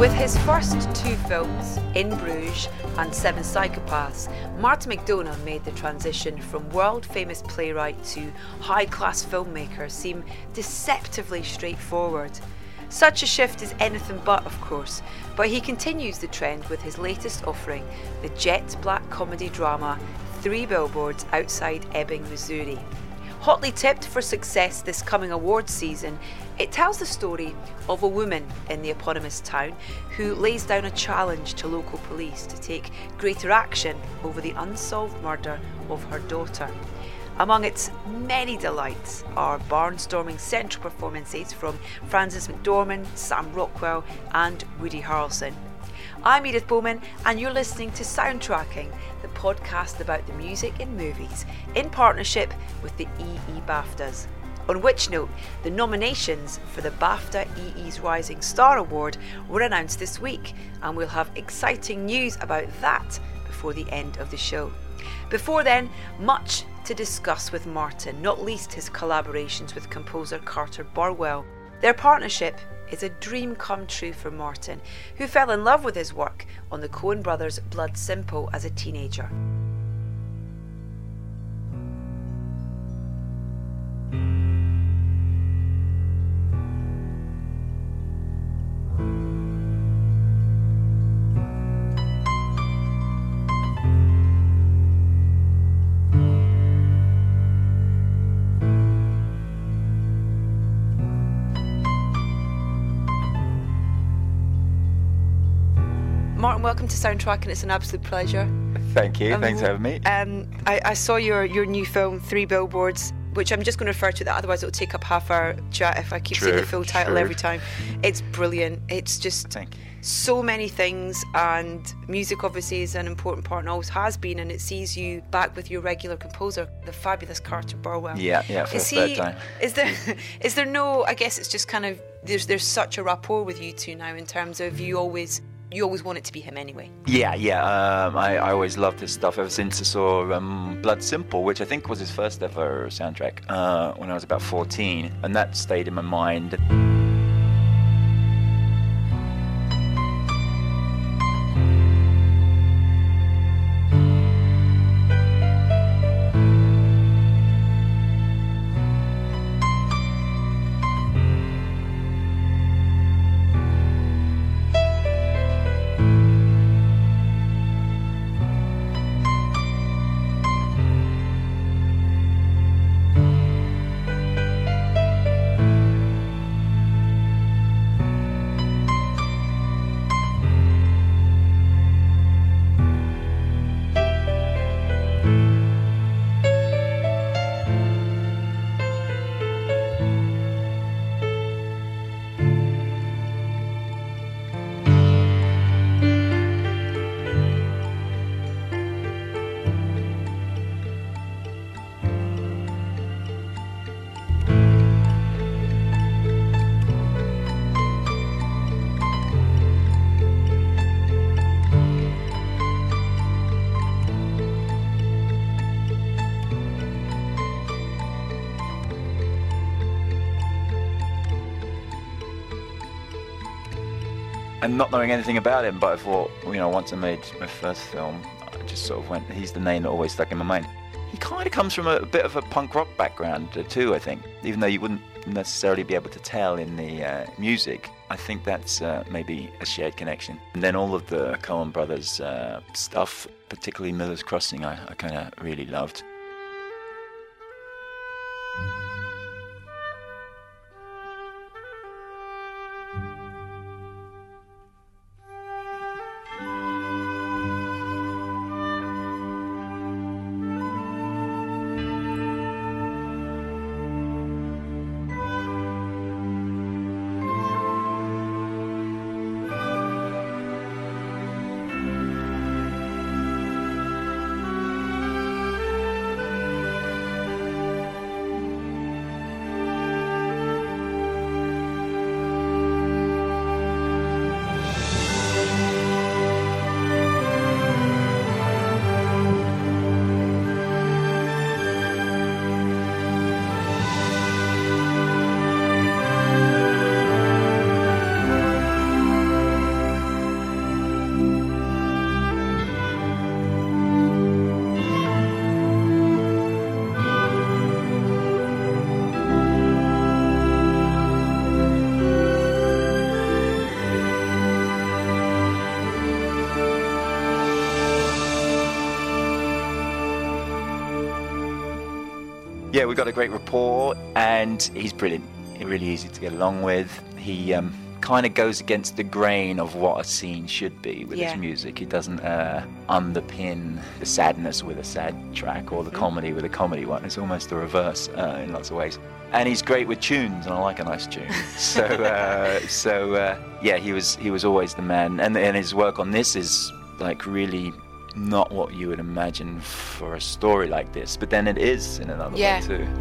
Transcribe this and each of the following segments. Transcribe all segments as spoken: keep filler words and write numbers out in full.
With his first two films, In Bruges and Seven Psychopaths, Martin McDonagh made the transition from world-famous playwright to high-class filmmaker seem deceptively straightforward. Such a shift is anything but, of course, but he continues the trend with his latest offering, the jet black comedy drama Three Billboards Outside Ebbing, Missouri. Hotly tipped for success this coming awards season, it tells the story of a woman in the eponymous town who lays down a challenge to local police to take greater action over the unsolved murder of her daughter. Among its many delights are barnstorming central performances from Frances McDormand, Sam Rockwell and Woody Harrelson. I'm Edith Bowman and you're listening to Soundtracking, the podcast about the music in movies, in partnership with the E E BAFTAs. On which note, the nominations for the BAFTA E E's Rising Star Award were announced this week, and we'll have exciting news about that before the end of the show. Before then, much to discuss with Martin, not least his collaborations with composer Carter Burwell. Their partnership is a dream come true for Martin, who fell in love with his work on the Coen brothers' Blood Simple as a teenager. Martin, welcome to Soundtrack, and it's an absolute pleasure. Thank you. Um, Thanks for having me. Um, I, I saw your, your new film, Three Billboards, which I'm just going to refer to that, otherwise it'll take up half our chat if I keep True, saying the full title true. every time. It's brilliant. It's just Thank you. so many things, and music obviously is an important part and always has been, and it sees you back with your regular composer, the fabulous Carter Burwell. Yeah, yeah, for Is the third he, time. is there, is there no, I guess it's just kind of, there's there's such a rapport with you two now in terms of you always, you always want it to be him anyway. Yeah, yeah. Um, I, I always loved his stuff ever since I saw um, Blood Simple, which I think was his first ever soundtrack uh, when I was about fourteen, and that stayed in my mind. And not knowing anything about him, but I thought, you know, once I made my first film, I just sort of went, he's the name that always stuck in my mind. He kind of comes from a, a bit of a punk rock background uh, too, I think, even though you wouldn't necessarily be able to tell in the uh, music. I think that's uh, maybe a shared connection. And then all of the Coen brothers uh, stuff, particularly Miller's Crossing, I, I kind of really loved. Yeah, we've got a great rapport, and he's brilliant. He's really easy to get along with. He um, kind of goes against the grain of what a scene should be with Yeah. his music. He doesn't uh, underpin the sadness with a sad track or the Mm. comedy with a comedy one. It's almost the reverse uh, in lots of ways. And he's great with tunes, and I like a nice tune. So, uh, so uh, yeah, he was he was always the man. And and his work on this is like really not what you would imagine for a story like this, but then it is in another Yeah. way too.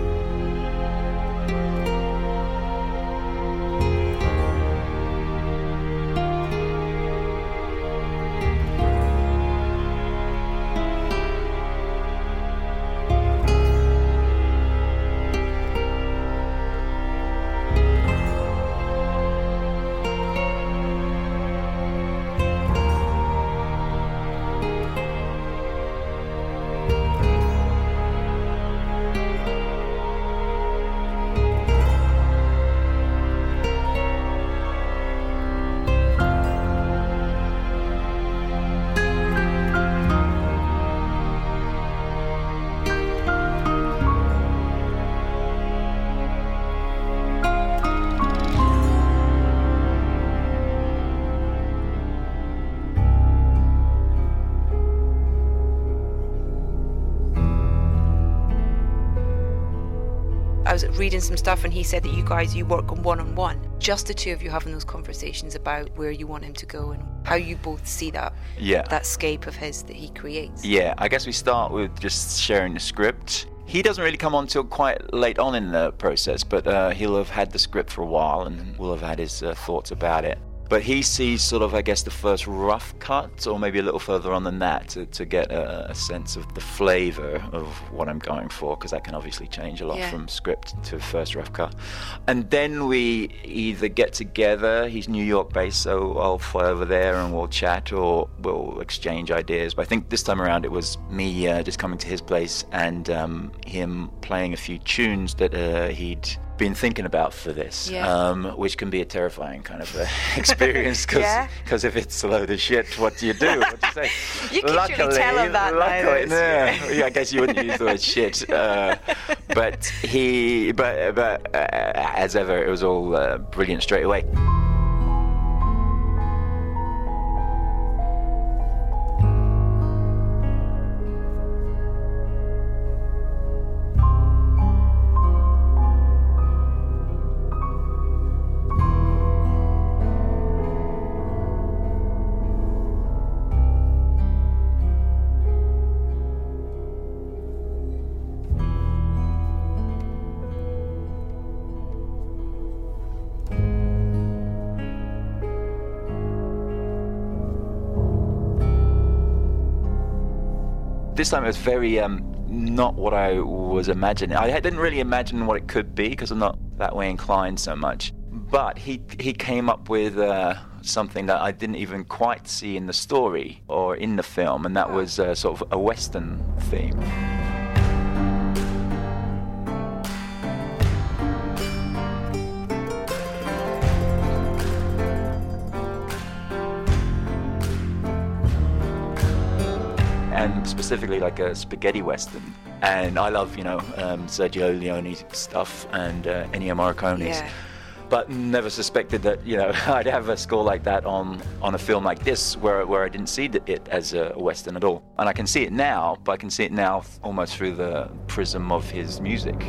I was reading some stuff and he said that you guys, you work on one-on-one. Just the two of you having those conversations about where you want him to go and how you both see that, Yeah. that scape of his that he creates. Yeah, I guess we start with just sharing the script. He doesn't really come on till quite late on in the process, but uh, he'll have had the script for a while and will have had his uh, thoughts about it. But he sees sort of, I guess, the first rough cut, or maybe a little further on than that, to, to get a, a sense of the flavour of what I'm going for, because that can obviously change a lot Yeah. from script to first rough cut. And then we either get together, he's New York based, so I'll fly over there and we'll chat, or we'll exchange ideas. But I think this time around it was me uh, just coming to his place and um, him playing a few tunes that uh, he'd been thinking about for this, Yeah. um, which can be a terrifying kind of uh, experience, because Yeah. if it's a load of shit, what do you do? What do you say? You can surely tell him that now, luckily, it's- no, yeah, I guess you wouldn't use the word shit, uh, but he, but, but uh, as ever, it was all uh, brilliant straight away. This time it was very um, not what I was imagining. I didn't really imagine what it could be because I'm not that way inclined so much. But he he came up with uh, something that I didn't even quite see in the story or in the film, and that was uh, sort of a Western theme. And specifically like a spaghetti western. And I love, you know, um, Sergio Leone stuff and uh, Ennio Morricone's. Yeah. But never suspected that, you know, I'd have a score like that on, on a film like this where where I didn't see it as a western at all. And I can see it now, but I can see it now almost through the prism of his music.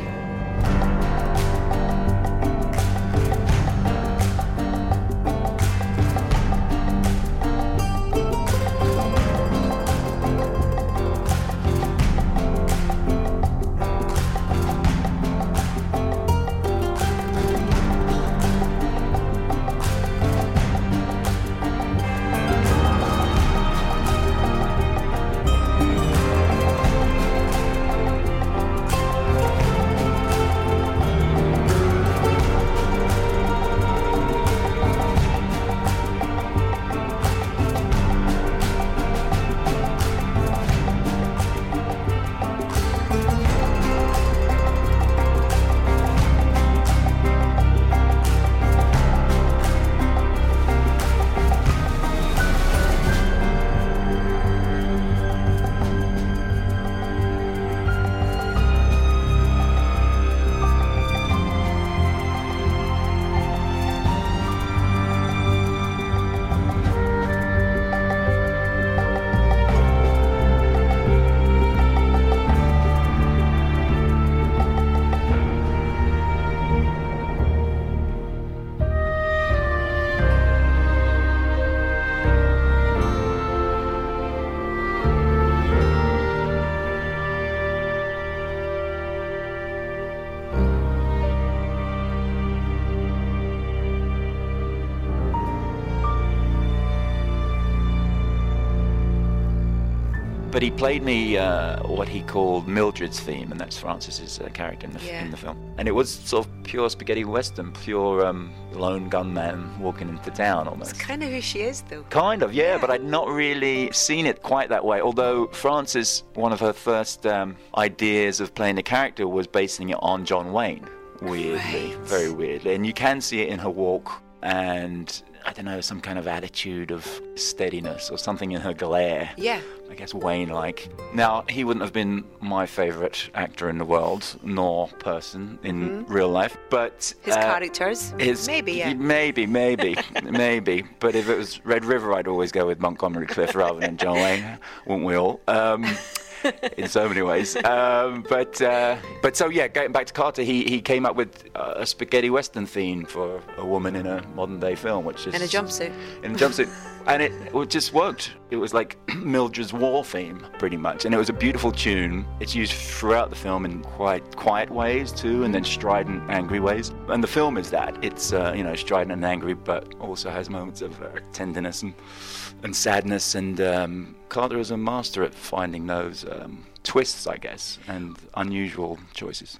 but he played me uh, what he called Mildred's theme, and that's Francis's uh, character in the, Yeah. in the film. And it was sort of pure spaghetti western, pure um, lone gunman walking into town almost. It's kind of who she is, though. Kind of, yeah, Yeah. but I'd not really seen it quite that way. Although Frances, one of her first um, ideas of playing the character was basing it on John Wayne, weirdly, Right. very weirdly. And you can see it in her walk and, I don't know, some kind of attitude of steadiness or something in her glare. Yeah. I guess Wayne-like. Now, he wouldn't have been my favourite actor in the world, nor person in Mm-hmm. real life, but... His uh, characters. his, Maybe, yeah. Maybe, maybe, maybe. But if it was Red River, I'd always go with Montgomery Clift rather than John Wayne, wouldn't we all? Um, in so many ways. Um, but uh, but so yeah, getting back to Carter, he, he came up with uh, a spaghetti western theme for a woman in a modern day film, which is In a jumpsuit. in a jumpsuit, and it, it just worked. It was like Mildred's war theme, pretty much, and it was a beautiful tune. It's used throughout the film in quite quiet ways too, and then strident, angry ways. And the film is that it's uh, you know strident and angry, but also has moments of uh, tenderness and and sadness. And um, Carter is a master at finding those um, twists, I guess, and unusual choices.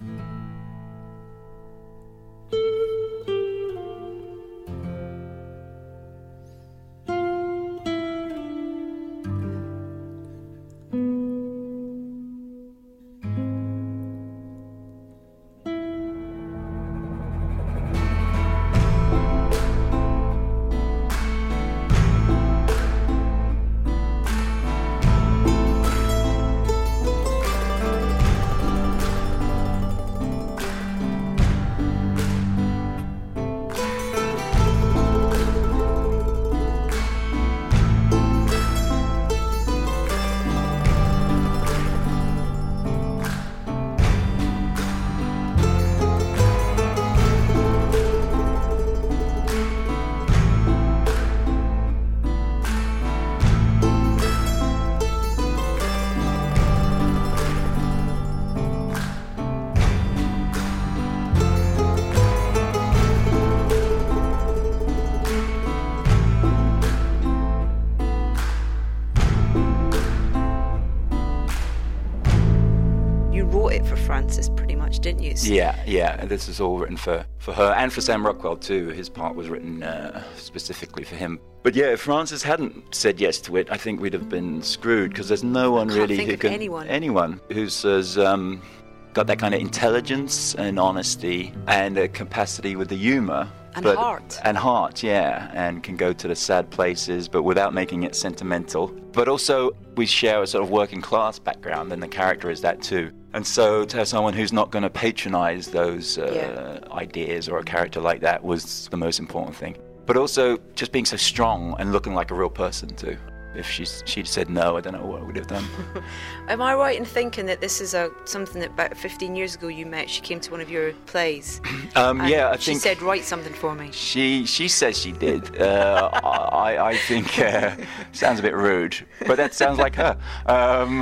Frances, pretty much, didn't you? So Yeah, yeah. This is all written for, for her and for Sam Rockwell too. His part was written uh, specifically for him. But yeah, if Frances hadn't said yes to it, I think we'd have been screwed because there's no one can't really think who of can anyone. anyone who's as um, got that kind of intelligence and honesty and a capacity with the humour. And but, heart. And heart, yeah, and can go to the sad places, but without making it sentimental. But also, we share a sort of working class background, and the character is that too. And so, to have someone who's not going to patronize those uh, Yeah. ideas or a character like that was the most important thing. But also, just being so strong and looking like a real person too. If she's, she'd said no, I don't know what I would have done. Am I right in thinking that this is a something that about fifteen years ago you met? She came to one of your plays. Um, and yeah, I she think said, "Write something for me." She she says she did. Uh, I I think uh, sounds a bit rude, but that sounds like her. Um,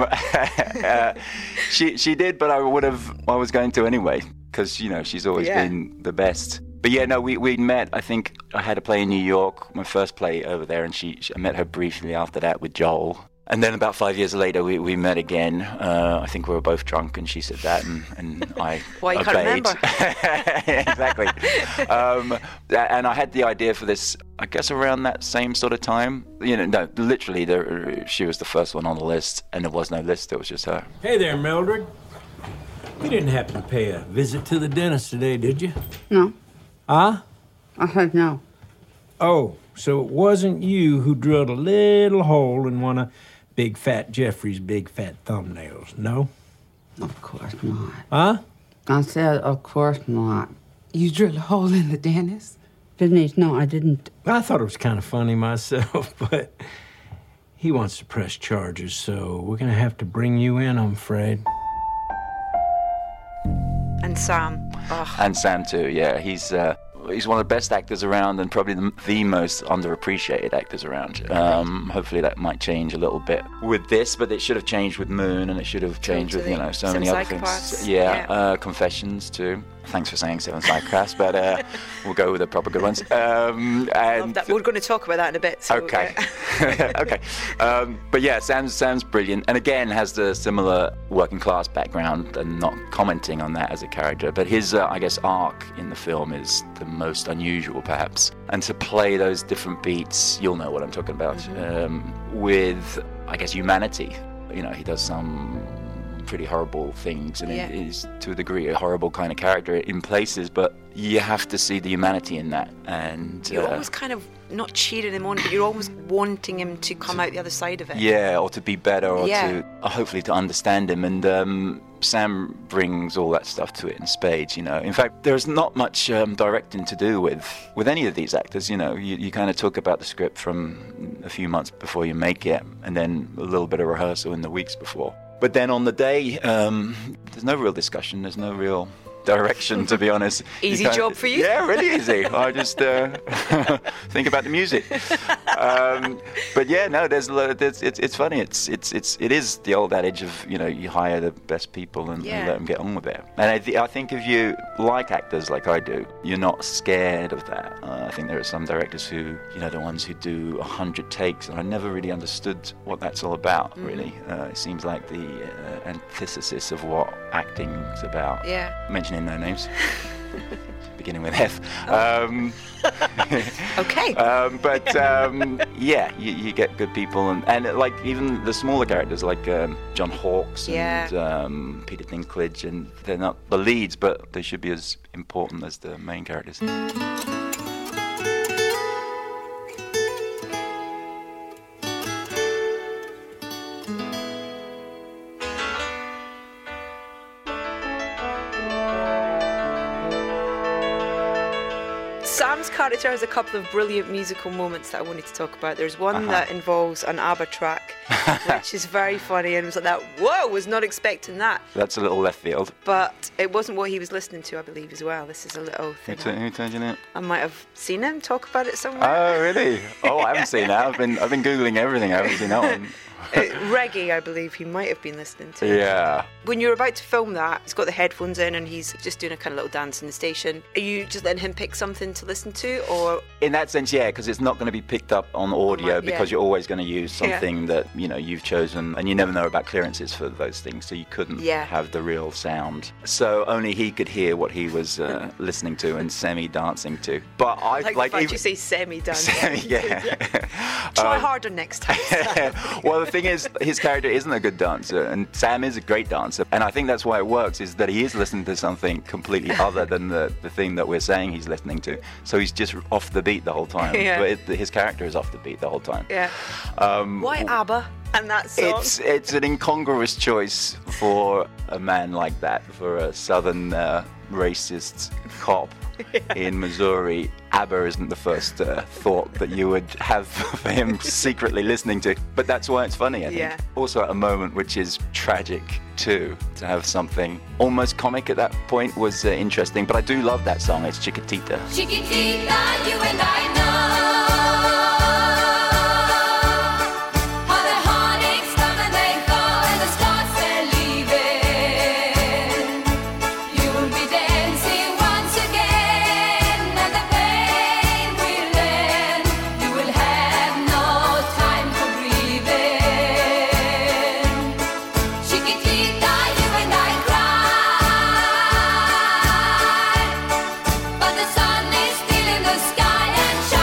uh, she she did, but I would have. I was going to anyway because you know she's always Yeah. been the best. But yeah, no, we we met. I think I had a play in New York, my first play over there, and she, she I met her briefly after that with Joel. And then about five years later, we, we met again. Uh, I think we were both drunk, and she said that, and, and I Why you obeyed. can't remember? Exactly. um, and I had the idea for this, I guess, around that same sort of time. You know, no, literally, there, she was the first one on the list, and there was no list. It was just her. Hey there, Mildred. You didn't happen to pay a visit to the dentist today, did you? No, Huh? I said no. Oh, so it wasn't you who drilled a little hole in one of Big Fat Jeffrey's big fat thumbnails, no? Of course not. Huh? I said, of course not. You drilled a hole in the dentist? Denise, no, I didn't. I thought it was kind of funny myself, but he wants to press charges, so we're gonna have to bring you in, I'm afraid. And Sam. Oh, And Sam too, yeah. He's uh, he's one of the best actors around and probably the, the most underappreciated actors around. Um, hopefully that might change a little bit with this, but it should have changed with Moon, and it should have changed with, you know, so Some many other Psychopaths, things. Yeah, yeah. Uh, Confessions too. Thanks for saying Seven Psychopaths, but uh, we'll go with the proper good ones. Um, and Love that. We're going to talk about that in a bit. So, okay. yeah. okay. Um, but yeah, Sam's, Sam's brilliant. And again, has the similar working class background and not commenting on that as a character. But his, uh, I guess, arc in the film is the most unusual, perhaps. And to play those different beats, you'll know what I'm talking about, mm-hmm. um, with, I guess, humanity. You know, he does some pretty horrible things, and yeah. it is to a degree a horrible kind of character in places, but you have to see the humanity in that. And you're uh, always kind of not cheering him on, but you're always wanting him to come out the other side of it. Yeah, or to be better, or yeah. to uh, hopefully to understand him. And um, Sam brings all that stuff to it in spades, you know. In fact, there's not much um, directing to do with, with any of these actors, you know. You, you kind of talk about the script from a few months before you make it, and then a little bit of rehearsal in the weeks before. But then on the day, um, there's no real discussion, there's no real direction, to be honest. Easy you job for you? Yeah, really easy. I just uh, think about the music. Um, but yeah, no, there's, there's it's it's funny. It's it's it's it is the old adage of, you know, you hire the best people and, yeah. and let them get on with it. And I, th- I think if you like actors like I do, you're not scared of that. Uh, I think there are some directors who, you know, the ones who do a hundred takes, and I never really understood what that's all about. Mm-hmm. Really, uh, it seems like the uh, antithesis of what acting's about. Yeah. Mentioning no names. Beginning with F. Um, okay. Um, but um, yeah, you, you get good people, and, and like even the smaller characters like um, John Hawkes and yeah. um, Peter Dinklage, and they're not the leads, but they should be as important as the main characters. Sam's character has a couple of brilliant musical moments that I wanted to talk about. There's one uh-huh. that involves an ABBA track, which is very funny, and was like that, whoa, was not expecting that. That's a little left field. But it wasn't what he was listening to, I believe, as well. This is a little thing. Who, t- who told you that? I might have seen him talk about it somewhere. Oh, really? Oh, I haven't seen that. I've been I've been Googling everything. I haven't seen that one. uh, reggae, I believe he might have been listening to. Yeah. When you're about to film that, he's got the headphones in and he's just doing a kind of little dance in the station. Are you just letting him pick something to listen to, or? In that sense, yeah, because it's not going to be picked up on audio, yeah. because you're always going to use something yeah. that, you know, you've chosen, and you never know about clearances for those things, so you couldn't yeah. have the real sound. So only he could hear what he was uh, listening to and semi-dancing to. But I like, like the fact even, you say semi-dancing. Semi, yeah. Try um, harder next time. Well, the thing is, his character isn't a good dancer, and Sam is a great dancer, and I think that's why it works, is that he is listening to something completely other than the, the thing that we're saying he's listening to, so he's just off the beat the whole time. Yeah. But it, his character is off the beat the whole time. Yeah. Um, Why ABBA and that song? It's it's an incongruous choice for a man like that, for a southern uh, racist cop yeah. in Missouri. ABBA isn't the first uh, thought that you would have for him secretly listening to, but that's why it's funny, I think. Yeah. Also at a moment which is tragic too, to have something almost comic at that point was uh, interesting, but I do love that song. It's Chiquitita. Chiquitita, you and I know. But the sun is still in the sky and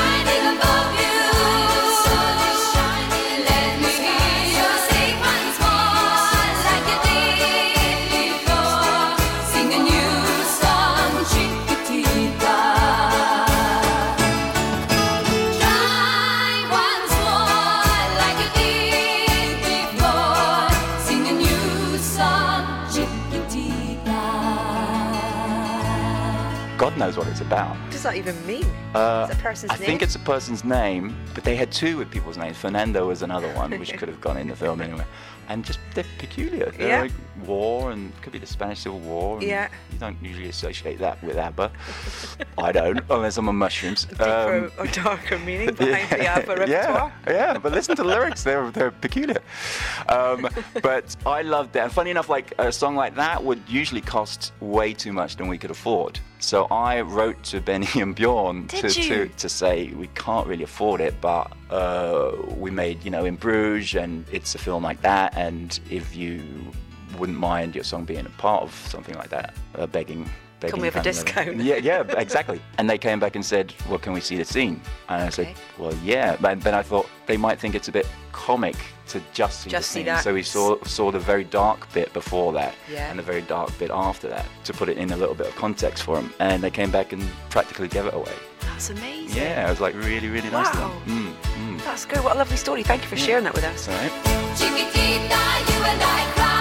God knows what it's about. What does that even mean? Uh, Is it a person's I name? think it's a person's name, but they had two with people's names. Fernando was another one, which could have gone in the film anyway. And just, they're peculiar. They're Yeah. like war, and could be the Spanish Civil War. And Yeah. You don't usually associate that with ABBA. I don't, unless I'm on mushrooms. Deeper or darker meaning behind the ABBA repertoire. Yeah, yeah, but listen to the lyrics, they're, they're peculiar. Um, but I loved it. And funny enough, like a song like that would usually cost way too much than we could afford. So I wrote to Benny and Bjorn to, Did to, you? to say we can't really afford it, but uh, we made, you know, In Bruges, and it's a film like that, and if you wouldn't mind your song being a part of something like that, uh, begging Can we have a kind of level. discount? Yeah, yeah, exactly. And they came back and said, well, can we see the scene? And I said, Okay. well, yeah. But then I thought they might think it's a bit comic to just see Just the see scene. that. So we saw saw the very dark bit before that, Yeah. and the very dark bit after that, to put it in a little bit of context for them. And they came back and practically gave it away. That's amazing. Yeah, it was like really, really nice of Wow. them. Mm, mm. That's good. What a lovely story. Thank you for sharing that with us. That's all right. Chiquitita, you and I cry.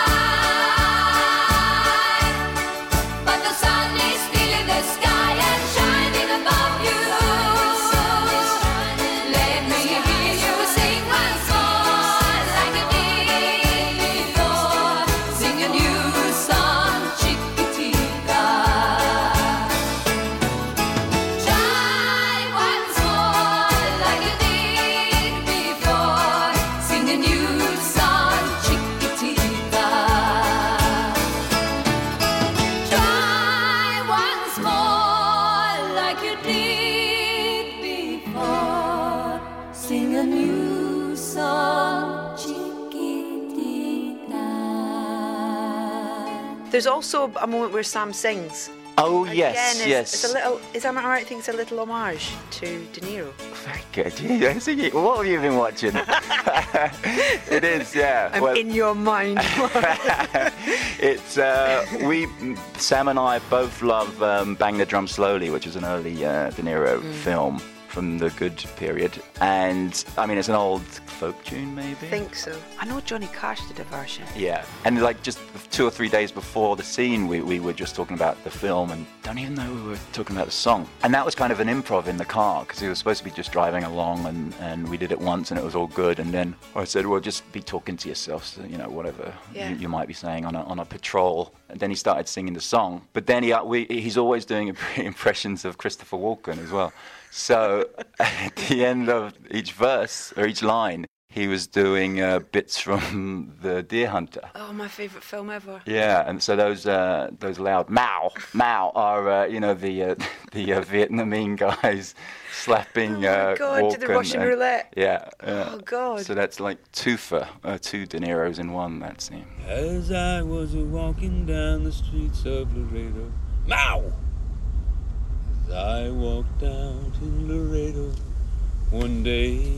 But the sun is still in the sky and shining above you. Let me hear you sing once more like you did before. Sing a new song, Chiquitita. Try once more like you did before. Sing a new song, Chiquitita. Try once more like you did before. Sing a new song, Chiquitita. There's also a moment where Sam sings. Oh, Again, yes, it's, yes. It's a little. Is that right? I think it's a little homage to De Niro. Very good. Yeah, so you- what have you been watching? It is, yeah. I'm Well, in your mind. it's uh, we Sam and I both love um, Bang the Drum Slowly, which is an early uh, De Niro Mm. film from the good period, and I mean it's an old folk tune maybe. I think so. I know Johnny Cash did a version. Yeah, and like just two or three days before the scene, we, we were just talking about the film and don't even know we were talking about the song. And that was kind of an improv in the car because we were supposed to be just driving along and, and we did it once and it was all good. And then I said, well, just be talking to yourself, so, you know, whatever Yeah. you, you might be saying on a, on a patrol. And then he started singing the song. But then he, uh, we, he's always doing impressions of Christopher Walken as well. So at the end of each verse or each line, he was doing uh, bits from The Deer Hunter. Oh, my favourite film ever. Yeah, and so those uh, those loud Mao Mao are uh, you know the uh, the uh, Vietnamese guys slapping. Oh my uh, God, to the Walken Russian and- roulette. Yeah. uh, Oh, God. So that's like two for uh, two De Niros in one. That scene. As I was walking down the streets of Laredo, Mao! As I walked out in Laredo one day,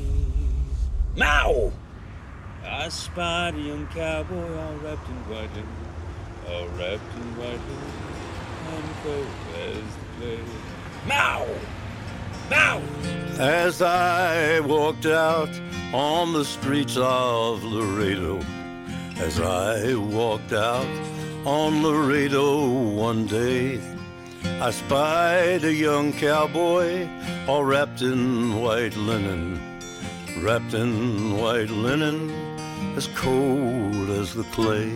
Mao! I spied a young cowboy all wrapped in white hair, all wrapped in white hair, and cold as the clay. Mao! Mao! As I walked out on the streets of Laredo, as I walked out on Laredo one day, I spied a young cowboy all wrapped in white linen, wrapped in white linen, as cold as the clay.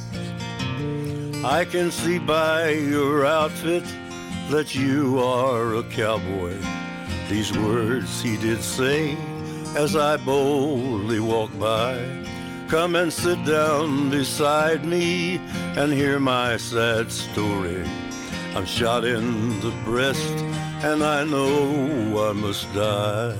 I can see by your outfit that you are a cowboy. These words he did say as I boldly walked by. Come and sit down beside me and hear my sad story. I'm shot in the breast and I know I must die.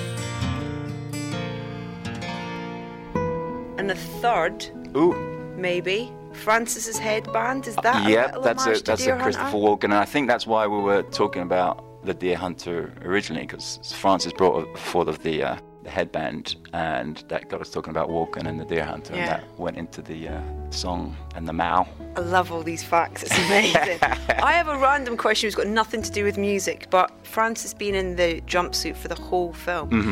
And the third, Ooh. maybe, Francis's Headband. Is that a Yeah, little that's a homage to that's Deer a Christopher Hunter? Walken, and I think that's why we were talking about The Deer Hunter originally, because Francis brought forth of the uh, the headband, and that got us talking about Walken and The Deer Hunter, Yeah. and that went into the uh, song and the Mao. I love all these facts. It's amazing. I have a random question which has got nothing to do with music, but Francis being in the jumpsuit for the whole film. Mm-hmm.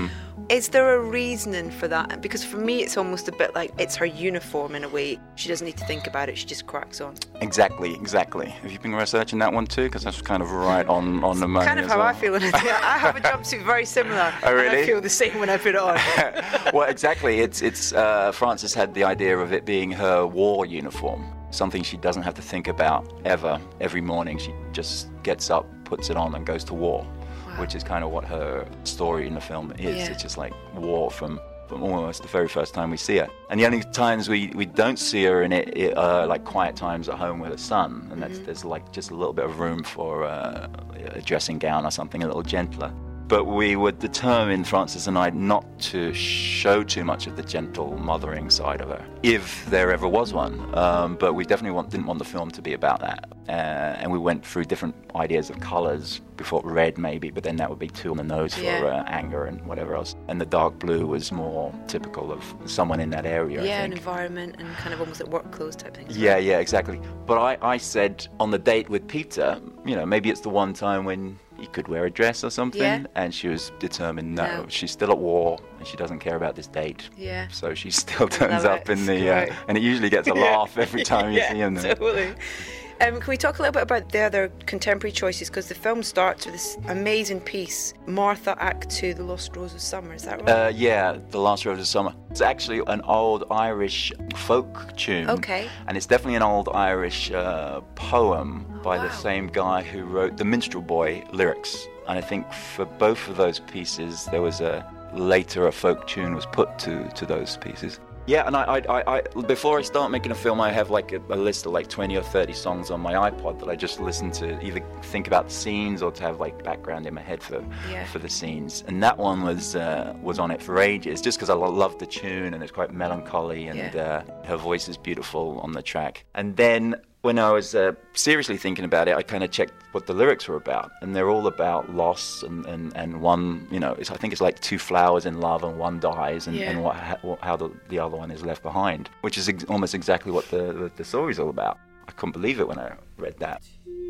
Is there a reasoning for that? Because for me, it's almost a bit like it's her uniform in a way. She doesn't need to think about it. She just cracks on. Exactly, exactly. Have you been researching that one too? Because that's kind of right on, on the money. Kind of as how well. I feel when I do it. I have a jumpsuit very similar. Oh, really? And I feel the same when I put it on. Well, exactly. It's it's. Uh, Frances had the idea of it being her war uniform, something she doesn't have to think about ever. Every morning, she just gets up, puts it on, and goes to war, wow. which is kind of what her story in the film is. Yeah. It's just like war from. From almost the very first time we see her. And the only times we, we don't see her in it, it uh, like quiet times at home with her son, and that's, mm-hmm. there's like just a little bit of room for uh, a dressing gown or something a little gentler. But we were determined, Frances and I, not to show too much of the gentle mothering side of her, if there ever was one. Um, but we definitely want, didn't want the film to be about that. Uh, and we went through different ideas of colours. Before red maybe, but then that would be too on the nose for yeah. uh, anger and whatever else. And the dark blue was more typical of someone in that area, yeah, I an think. environment and kind of almost like work clothes type thing. Yeah, yeah, exactly. But I, I said on the date with Peter, you know, maybe it's the one time when you could wear a dress or something. Yeah. And she was determined, no, No. she's still at war and she doesn't care about this date. Yeah. So she still turns Love up it. in the, Great. uh, and it usually gets a laugh every time you yeah, see him there. Totally. Um, can we talk a little bit about the other contemporary choices? Because the film starts with this amazing piece, Martha, Act Two, The Lost Rose of Summer. Is that right? Uh, yeah, The Last Rose of Summer. It's actually an old Irish folk tune. Okay. And it's definitely an old Irish uh, poem by wow. the same guy who wrote the Minstrel Boy lyrics. And I think for both of those pieces, there was a later a folk tune was put to, to those pieces. Yeah, and I, I, I, before I start making a film, I have like a, a list of like twenty or thirty songs on my iPod that I just listen to, either think about the scenes or to have like background in my head for yeah. for the scenes. And that one was uh, was on it for ages, just because I lo- loved the tune and it's quite melancholy and yeah. uh, her voice is beautiful on the track. And then when I was uh, seriously thinking about it, I kind of checked what the lyrics were about, and they're all about loss and, and, and one, you know, it's, I think it's like two flowers in love and one dies, and, yeah. and what, how, how the, the other one is left behind, which is ex- almost exactly what the, the, the story's all about. I couldn't believe it when I read that.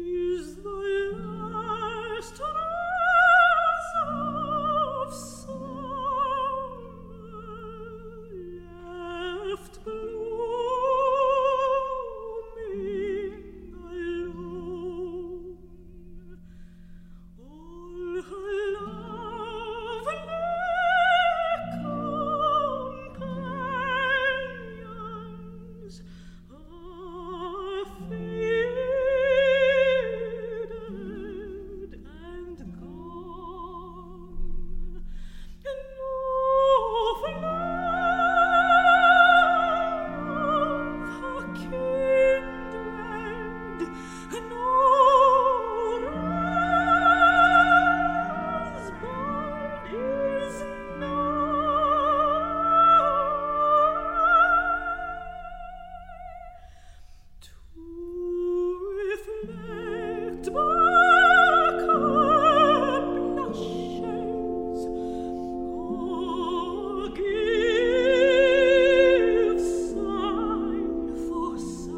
Tis the last rose of summer left blooming alone. All her lovely companions are faded and gone, and no flower of her kindred, and no rosebud is nigh to reflect back her blushes, or give sign for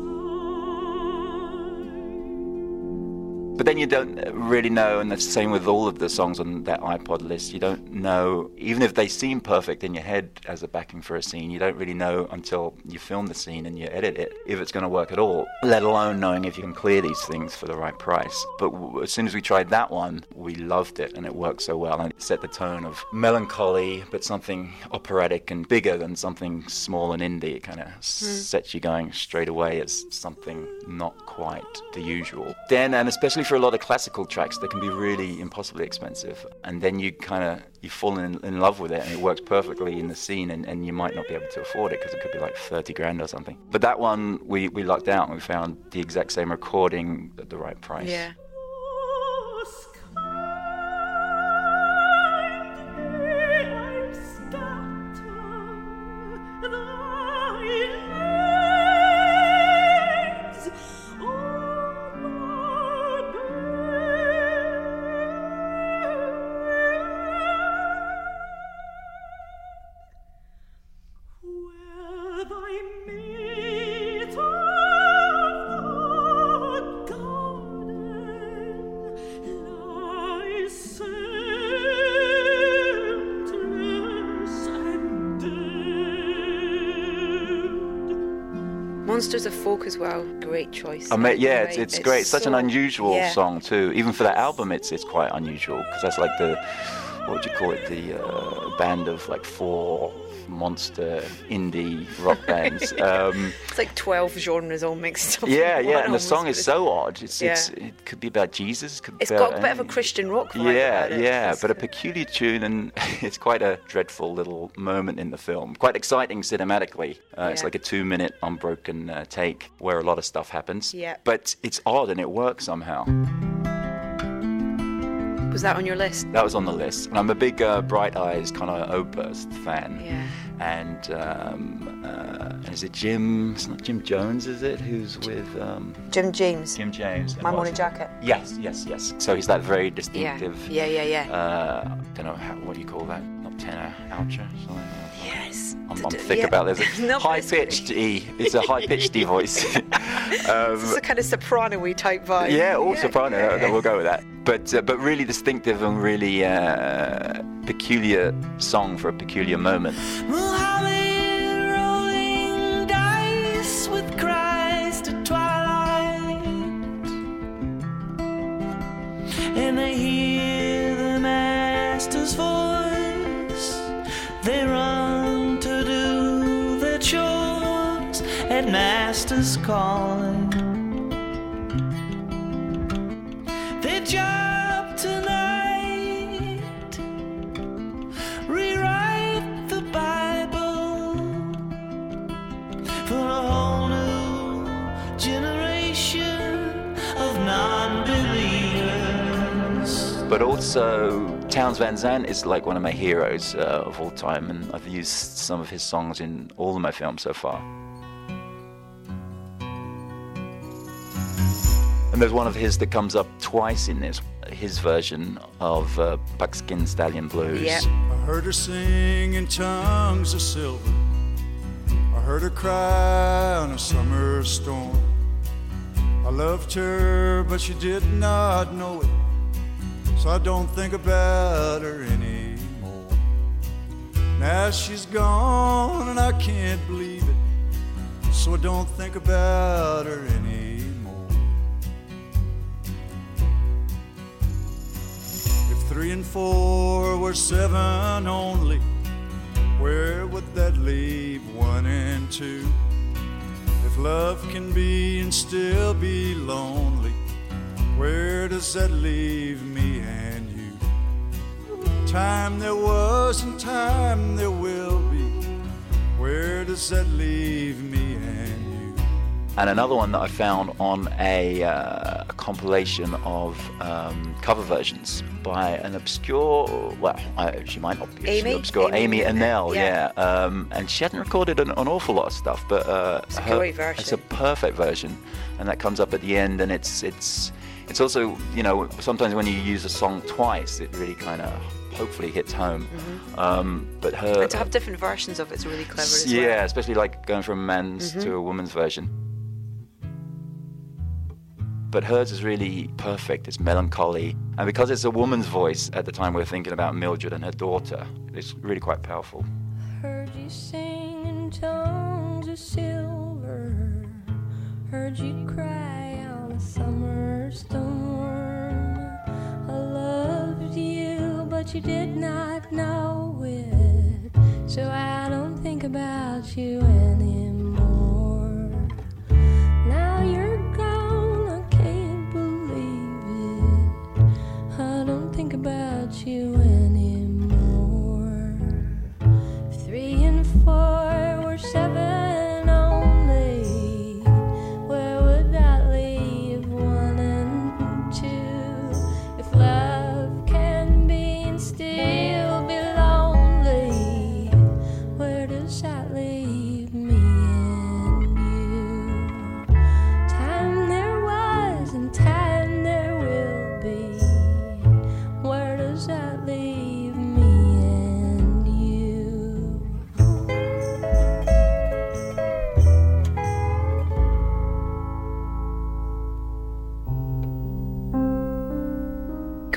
sign. But then you don't really know, and that's the same with all of the songs on that iPod list. You don't know, even if they seem perfect in your head as a backing for a scene, you don't really know until you film the scene and you edit it if it's going to work at all, let alone knowing if you can clear these things for the right price. But w- as soon as we tried that one, we loved it, and it worked so well, and it set the tone of melancholy, but something operatic and bigger than something small and indie. It kind of mm. sets you going straight away as something not quite the usual. Then, and especially for a lot of classical tracks, they can be really impossibly expensive, and then you kind of you fall in, in love with it, and it works perfectly in the scene, and, and you might not be able to afford it because it could be like thirty grand or something. But that one we, we lucked out, and we found the exact same recording at the right price. Yeah. Where thy meet of the garden Monsters of Folk as well. Great choice. I mean, yeah, it's, Right. it's great. It's such an so- unusual yeah. song too. Even for that album, it's it's quite unusual because that's like the, what would you call it? The uh, band of like four monster indie rock bands. Um, It's like twelve genres all mixed up. yeah, in yeah, one and the almost, song but is it's- so odd. It's, it's Yeah. it could be about Jesus. Could be It's about got a bit of a anything. Christian rock vibe Yeah, about it. yeah, It's but a good. peculiar tune, and it's quite a dreadful little moment in the film. Quite exciting cinematically. Uh, It's Yeah. like a two-minute unbroken uh, take where a lot of stuff happens. Yeah. But it's odd and it works somehow. Was that on your list? That was on the list. And I'm a big uh, Bright Eyes kind of Oberst fan. Yeah. And um, uh, and is it Jim? It's not Jim Jones, is it? Who's with um, Jim James. Jim James? My And Morning what's- Jacket. Yes, yes, yes. So he's that very Yeah. distinctive. Yeah, yeah, yeah. Uh, don't know how, what do you call that? Not tenor, oucher, something like that. yes. I'm, D- I'm d- thick yeah. about this. No, but it's great. High-pitched E. It's a high-pitched E voice. um, It's a kind of soprano-y type vibe. yeah, all Yeah, soprano. yeah, uh, We'll go with that. But uh, but really distinctive and really uh, peculiar song for a peculiar moment. Muhammad rolling dice with Christ at twilight, and they hear the master's voice. They run to do their chores at master's calling. Their job tonight, rewrite the Bible for a whole new generation of non-believers. But also, Townes Van Zandt is like one of my heroes uh, of all time, and I've used some of his songs in all of my films so far. And there's one of his that comes up twice in this, his version of uh, Buckskin Stallion Blues. Yeah. I heard her sing in tongues of silver. I heard her cry on a summer storm. I loved her, but she did not know it, so I don't think about her anymore. Now she's gone and I can't believe it, so I don't think about her anymore. If three and four were seven only, where would that leave one and two? If love can be and still be lonely, where does that leave me and you? Time there was and time there will be, where does that leave me and you? And another one that I found on a, uh, a compilation of um, cover versions by an obscure, well, I, she might not be Amy? obscure, Amy Amy Annell, yeah. yeah. Um, and she hadn't recorded an, an awful lot of stuff, but uh, It's a her- great version. it's a perfect version, and that comes up at the end, and it's it's it's also, you know, sometimes when you use a song twice, it really kind of hopefully hits home. Um, but her, Mm-hmm. And to have different versions of it's really clever as well. yeah, especially like going from a man's Mm-hmm. to a woman's version. But hers is really perfect. It's melancholy. And because it's a woman's voice, at the time we we're thinking about Mildred and her daughter, it's really quite powerful. Heard you sing in tongues of silver. Heard you cry on a summer storm. I loved you, but you did not know it. So I don't think about you anymore. Now you're gone, I can't believe it. I don't think about you anymore. Three and four were seven only. Where would that leave one and two? If love can be and still be lonely, where does that leave me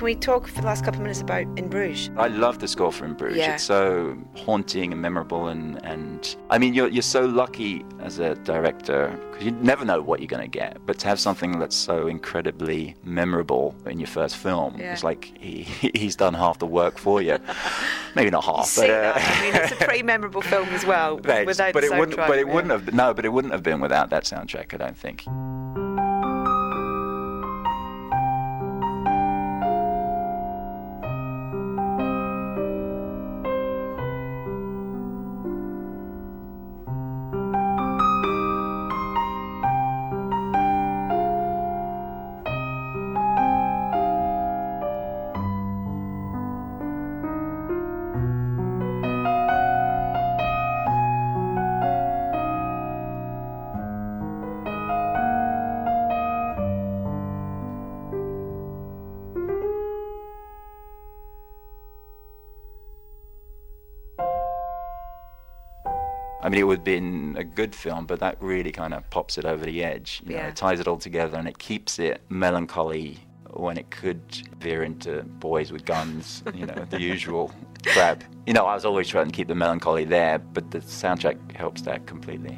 Can we talk for the last couple of minutes about In Bruges? I love the score for In Bruges. Yeah. It's so haunting and memorable, and, and I mean, you're you're so lucky as a director because you never know what you're going to get. But to have something that's so incredibly memorable in your first film, Yeah. it's like he he's done half the work for you. Maybe not half, Say but uh, that. I mean, it's a pretty memorable film as well. Right, Without but the it wouldn't. soundtrack, But it yeah. wouldn't have. No, but it wouldn't have been without that soundtrack. I don't think. I mean, it would have been a good film, but that really kind of pops it over the edge. You know, Yeah. it ties it all together, and it keeps it melancholy when it could veer into boys with guns, you know, the usual crap. You know, I was always trying to keep the melancholy there, but the soundtrack helps that completely.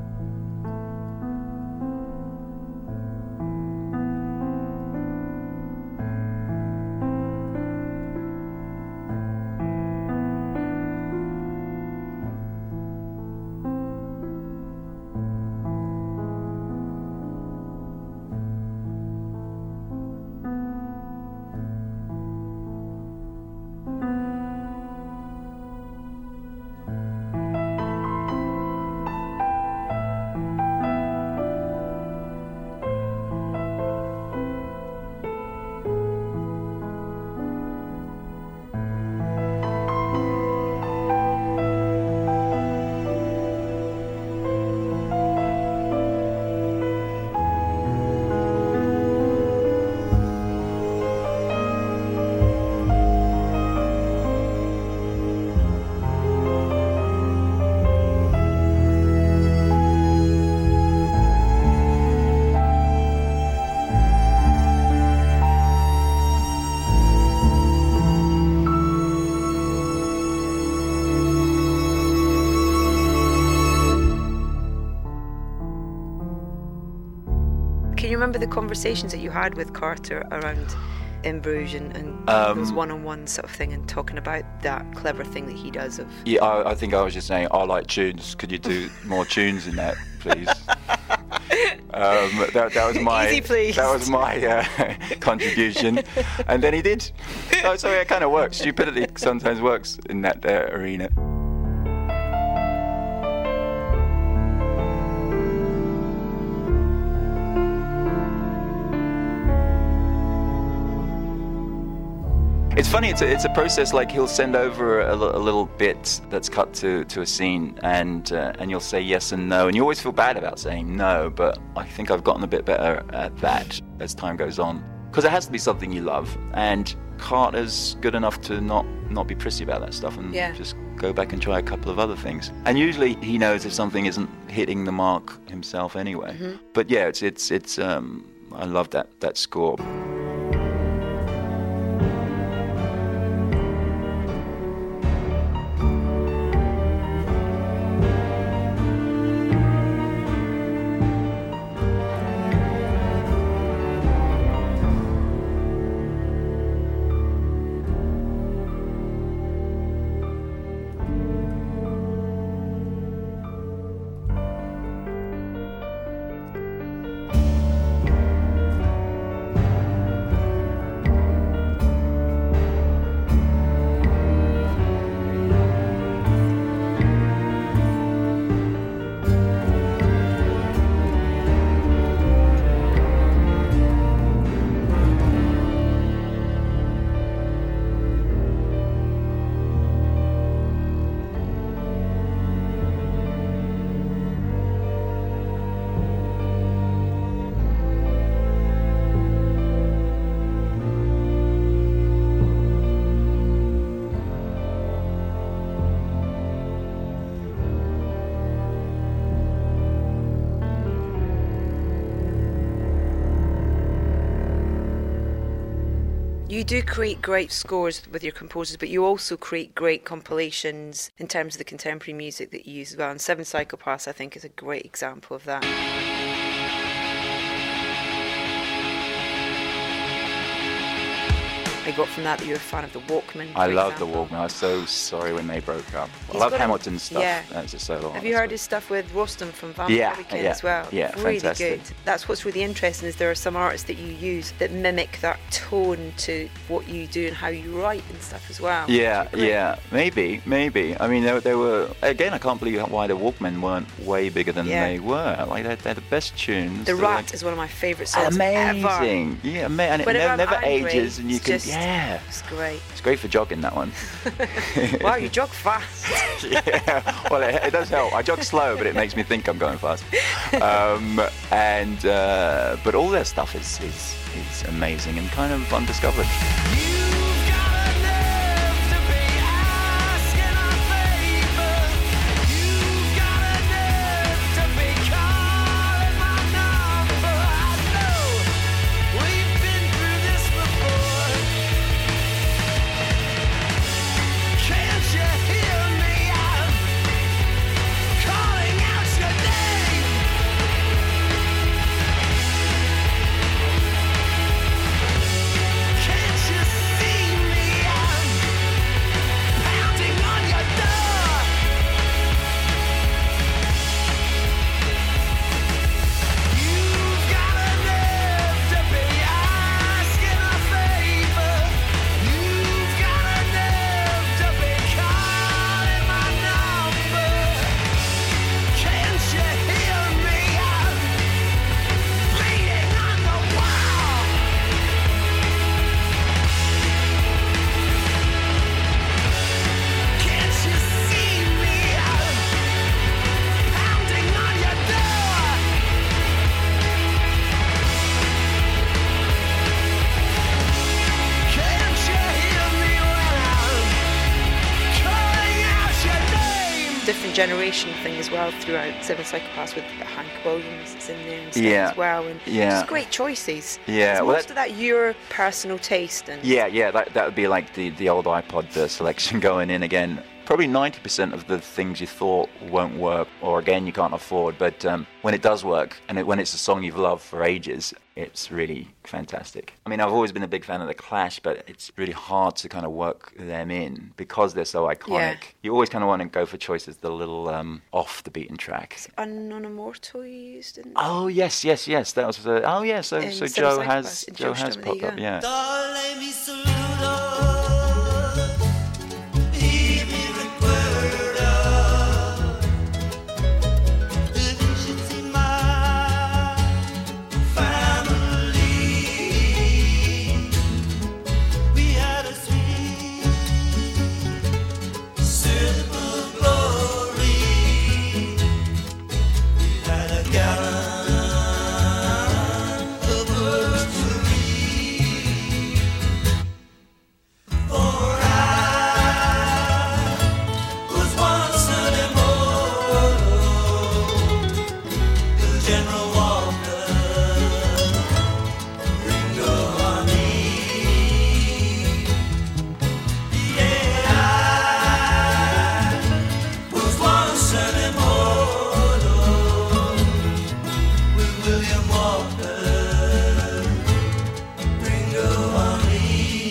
Can you remember the conversations that you had with Carter around In Bruges and, and Um, those one-on-one sort of thing, and talking about that clever thing that he does of Yeah, I, I think I was just saying, I like tunes. Could you do more tunes in that, please? um, that, that was my Easy, please. that was my uh, contribution, and then he did. So, so it kind of works. Stupidity sometimes works in that uh, arena. It's funny, it's a, it's a process. Like, he'll send over a, li- a little bit that's cut to, to a scene, and uh, and you'll say yes and no, and you always feel bad about saying no, but I think I've gotten a bit better at that as time goes on, because it has to be something you love, and Carter's good enough to not, not be prissy about that stuff and Yeah. just go back and try a couple of other things. And usually he knows if something isn't hitting the mark himself anyway. Mm-hmm. But yeah, it's it's it's um I love that that score. You do create great scores with your composers, but you also create great compilations in terms of the contemporary music that you use as well. And Seven Psychopaths, I think, is a great example of that. I got from that that you're a fan of the Walkmen. I for love the example. Walkmen. I was so sorry when they broke up. I He's love got a- Hamilton's stuff. yeah. That's a solo. Have you heard his stuff with Rostam from Vampire Yeah, Weekend yeah, as well? yeah, really fantastic. good. That's what's really interesting is there are some artists that you use that mimic that tone to what you do and how you write and stuff as well. Yeah, which are great. yeah, maybe, maybe. I mean, they, they were again. I can't believe why the Walkmen weren't way bigger than Yeah. they were. Like they're, they're the best tunes. The They're Rat like, is one of my favourite songs ever. amazing. Yeah, ama- and it Whenever never, I'm never angry, ages, and you it's can. just- Yeah, It's great. it's great for jogging that one. Wow, you jog fast. Yeah, well, it, it does help. I jog slow, but it makes me think I'm going fast. Um, and uh, but all their stuff is, is is amazing and kind of undiscovered. Different generation thing as well throughout Seven Psychopaths with Hank Williams is in there and stuff Yeah, as well, and yeah. just great choices. Yeah, Is well, most that- of that your personal taste and Yeah, yeah, that that would be like the, the old iPod uh, selection going in again. Probably ninety percent of the things you thought won't work, or again you can't afford, but um, when it does work, and it, when it's a song you've loved for ages, it's really fantastic. I mean, I've always been a big fan of The Clash, but it's really hard to kind of work them in because they're so iconic. Yeah. You always kind of want to go for choices that are a little um, off the beaten track. Unknown Immortal you used in Oh yes, yes, yes. That was. Uh, oh yeah. So In so Seven Joe has Psychopaths, in Joe Joe has Strummer, popped there up. you Yeah. Dale mi saludo y mi recuerdo de visions in my family. We had a sweet, simple glory. We had a gallant anniversary. For I was once an immortal, the General Walker, Ringo Honey. Yeah, I was once an immortal with William Walker, Ringo Honey.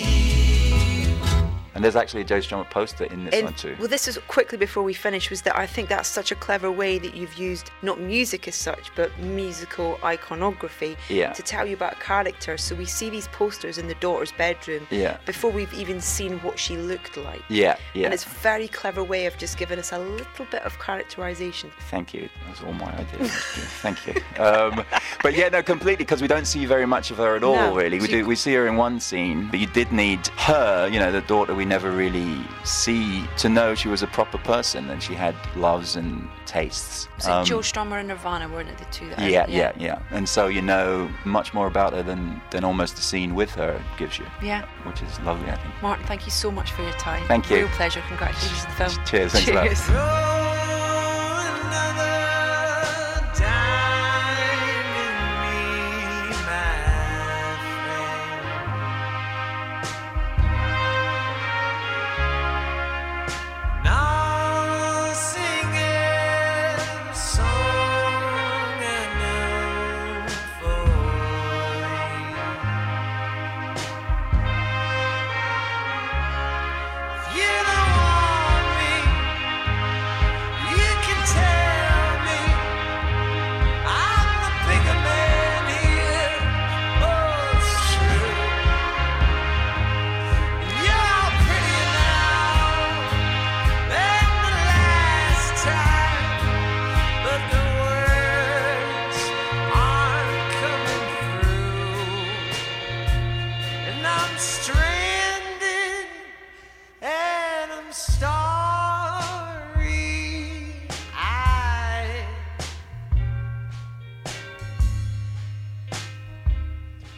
And there's actually a Joe Strummer poster in this And- one too. well, this is quickly before we finish. Was that I think that's such a clever way that you've used not music as such, but musical iconography Yeah. to tell you about a character. So we see these posters in the daughter's bedroom Yeah. before we've even seen what she looked like. Yeah, yeah. And it's a very clever way of just giving us a little bit of characterization. Thank you. That was all my idea. Thank you. Um, but yeah, no, completely, because we don't see very much of her at all, No, really. We she- do. We see her in one scene, but you did need her, you know, the daughter we never really see, to know she was a proper person and she had loves and tastes. So Um, Joe Strummer and Nirvana weren't it the two that? I- yeah, yeah, yeah. And so you know much more about her than, than almost the scene with her gives you, Yeah. which is lovely, I think. Martin, thank you so much for your time. Thank you. Real pleasure. Congratulations on the film. Cheers, thanks a lot. Cheers.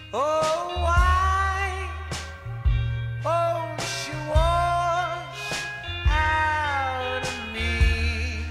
Oh, why won't you wash out of me?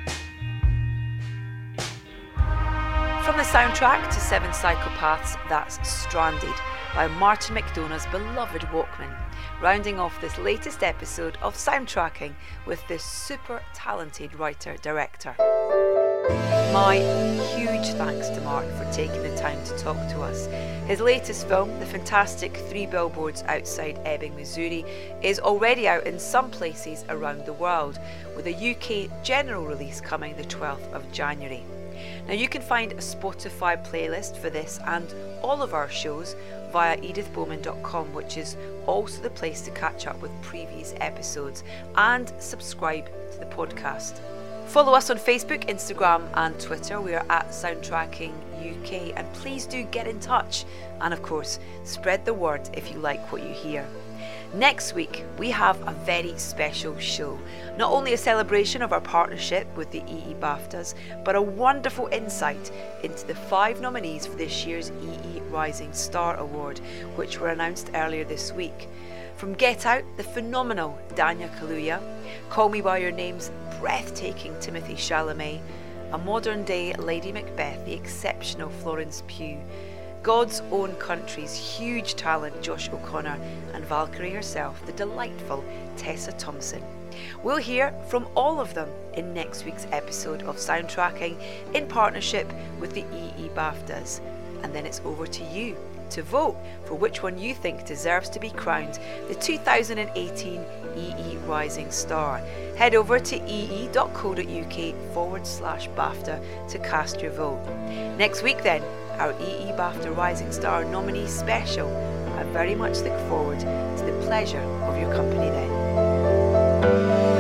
From the soundtrack to Seven Psychopaths, that's Stranded by Martin McDonagh's beloved Walkman, rounding off this latest episode of Soundtracking with this super talented writer-director. My huge thanks to Mark for taking the time to talk to us. His latest film, the fantastic Three Billboards Outside Ebbing, Missouri, is already out in some places around the world, with a U K general release coming the twelfth of January. Now you can find a Spotify playlist for this and all of our shows via edith bowman dot com, which is also the place to catch up with previous episodes and subscribe to the podcast. Follow us on Facebook, Instagram and Twitter. We are at Soundtracking U K, and please do get in touch and of course spread the word if you like what you hear. Next week we have a very special show. Not only a celebration of our partnership with the E E BAFTAs, but a wonderful insight into the five nominees for this year's E E Rising Star Award, which were announced earlier this week. From Get Out, the phenomenal Dania Kaluuya, Call Me By Your Name's breathtaking Timothée Chalamet, a modern day Lady Macbeth, the exceptional Florence Pugh, God's Own Country's huge talent Josh O'Connor, and Valkyrie herself, the delightful Tessa Thompson. We'll hear from all of them in next week's episode of Soundtracking in partnership with the E E BAFTAs. And then it's over to you to vote for which one you think deserves to be crowned the two thousand eighteen E E Rising Star. Head over to ee.co.uk forward slash BAFTA to cast your vote. Next week then, our E E BAFTA Rising Star nominee special. I very much look forward to the pleasure of your company then.